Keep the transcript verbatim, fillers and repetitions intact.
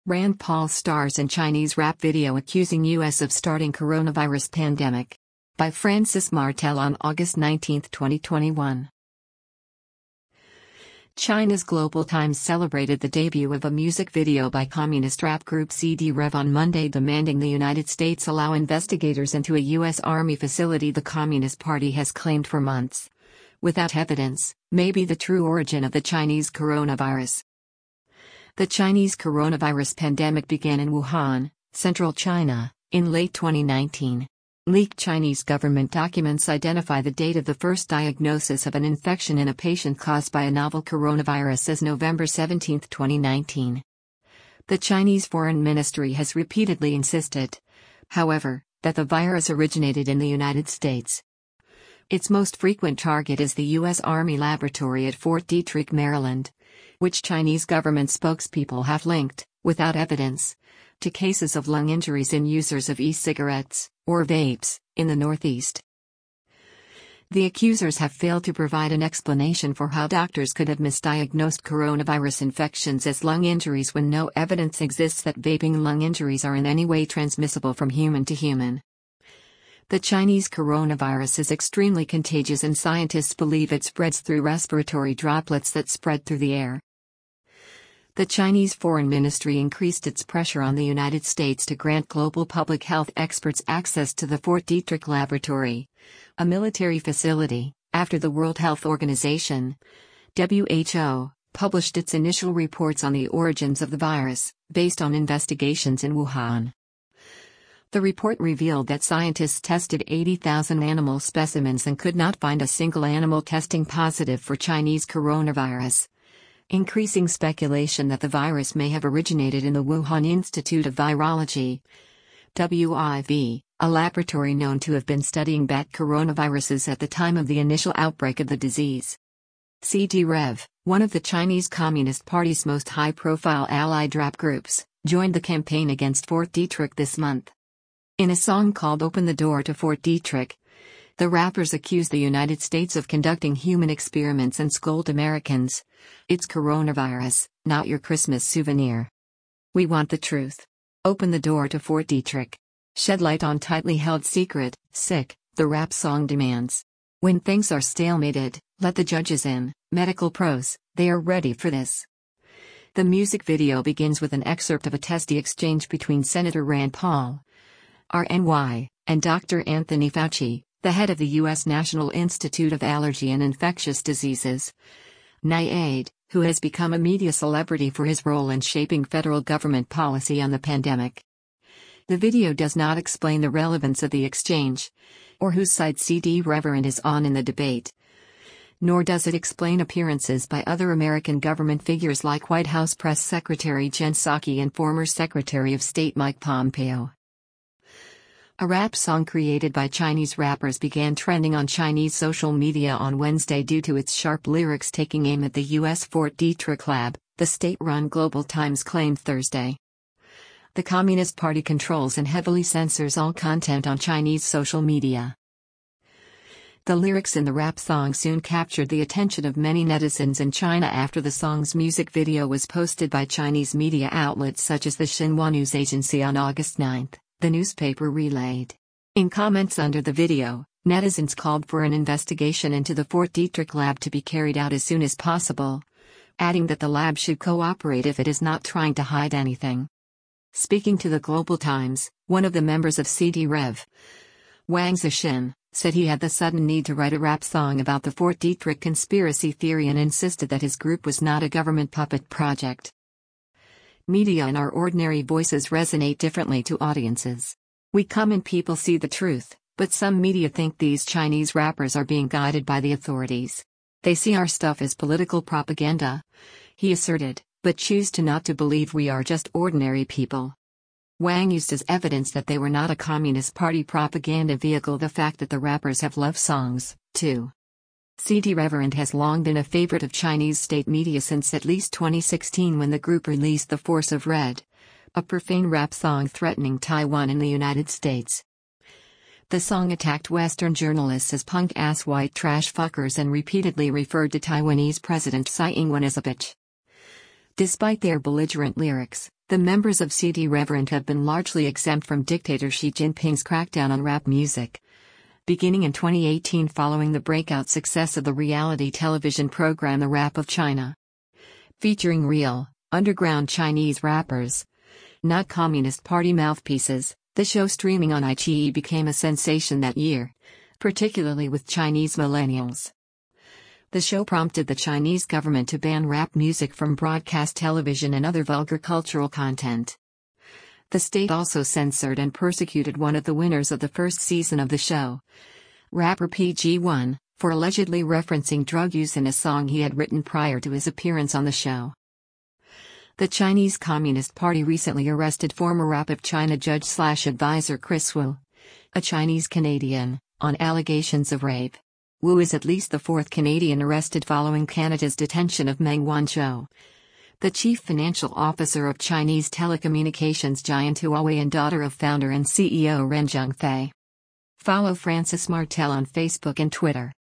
Rand Paul stars in Chinese rap video accusing U S of starting coronavirus pandemic. By Francis Martel on August nineteenth, twenty twenty-one. China's Global Times celebrated the debut of a music video by communist rap group C D Rev on Monday, demanding the United States allow investigators into a U S Army facility the Communist Party has claimed for months, without evidence, may be the true origin of the Chinese coronavirus. The Chinese coronavirus pandemic began in Wuhan, central China, in late twenty nineteen. Leaked Chinese government documents identify the date of the first diagnosis of an infection in a patient caused by a novel coronavirus as November seventeenth, twenty nineteen. The Chinese Foreign Ministry has repeatedly insisted, however, that the virus originated in the United States. Its most frequent target is the U S Army laboratory at Fort Detrick, Maryland, which Chinese government spokespeople have linked, without evidence, to cases of lung injuries in users of e-cigarettes, or vapes, in the Northeast. The accusers have failed to provide an explanation for how doctors could have misdiagnosed coronavirus infections as lung injuries when no evidence exists that vaping lung injuries are in any way transmissible from human to human. The Chinese coronavirus is extremely contagious, and scientists believe it spreads through respiratory droplets that spread through the air. The Chinese Foreign Ministry increased its pressure on the United States to grant global public health experts access to the Fort Detrick laboratory, a military facility, after the World Health Organization, W H O, published its initial reports on the origins of the virus, based on investigations in Wuhan. The report revealed that scientists tested eighty thousand animal specimens and could not find a single animal testing positive for Chinese coronavirus, increasing speculation that the virus may have originated in the Wuhan Institute of Virology, W I V, a laboratory known to have been studying bat coronaviruses at the time of the initial outbreak of the disease. C D Rev, one of the Chinese Communist Party's most high-profile allied rap groups, joined the campaign against Fort Detrick this month. In a song called Open the Door to Fort Detrick, the rappers accuse the United States of conducting human experiments and scold Americans. "It's coronavirus, not your Christmas souvenir. We want the truth. Open the door to Fort Detrick. Shed light on tightly held secret, sick," the rap song demands. "When things are stalemated, let the judges in, medical pros, they are ready for this." The music video begins with an excerpt of a testy exchange between Senator Rand Paul, R N Y, and Doctor Anthony Fauci, the head of the U S National Institute of Allergy and Infectious Diseases, NIAID, who has become a media celebrity for his role in shaping federal government policy on the pandemic. The video does not explain the relevance of the exchange, or whose side C D Reverend is on in the debate, nor does it explain appearances by other American government figures like White House Press Secretary Jen Psaki and former Secretary of State Mike Pompeo. A rap song created by Chinese rappers began trending on Chinese social media on Wednesday due to its sharp lyrics taking aim at the U S Fort Detrick lab, the state-run Global Times claimed Thursday. The Communist Party controls and heavily censors all content on Chinese social media. The lyrics in the rap song soon captured the attention of many netizens in China after the song's music video was posted by Chinese media outlets such as the Xinhua News Agency on August ninth. The newspaper relayed. In comments under the video, netizens called for an investigation into the Fort Detrick lab to be carried out as soon as possible, adding that the lab should cooperate if it is not trying to hide anything. Speaking to the Global Times, one of the members of C D Rev, Wang Zixin, said he had the sudden need to write a rap song about the Fort Detrick conspiracy theory and insisted that his group was not a government puppet project. Media and our ordinary voices resonate differently to audiences. We come and people see the truth, but some media think these Chinese rappers are being guided by the authorities. They see our stuff as political propaganda, he asserted, but choose to not to believe we are just ordinary people. Wang used as evidence that they were not a Communist Party propaganda vehicle the fact that the rappers have love songs, too. C D Reverend has long been a favorite of Chinese state media since at least twenty sixteen when the group released The Force of Red, a profane rap song threatening Taiwan in the United States. The song attacked Western journalists as punk-ass white trash fuckers and repeatedly referred to Taiwanese President Tsai Ing-wen as a bitch. Despite their belligerent lyrics, The members of C D Reverend have been largely exempt from dictator Xi Jinping's crackdown on rap music. Beginning in twenty eighteen following the breakout success of the reality television program The Rap of China. Featuring real, underground Chinese rappers, not Communist Party mouthpieces, the show streaming on iQIYI became a sensation that year, particularly with Chinese millennials. The show prompted the Chinese government to ban rap music from broadcast television and other vulgar cultural content. The state also censored and persecuted one of the winners of the first season of the show, rapper P G one, for allegedly referencing drug use in a song he had written prior to his appearance on the show. The Chinese Communist Party recently arrested former Rap of China judge slash advisor Chris Wu, a Chinese Canadian, on allegations of rape. Wu is at least the fourth Canadian arrested following Canada's detention of Meng Wanzhou, the chief financial officer of Chinese telecommunications giant Huawei and daughter of founder and C E O Ren Zhengfei. Follow Francis Martel on Facebook and Twitter.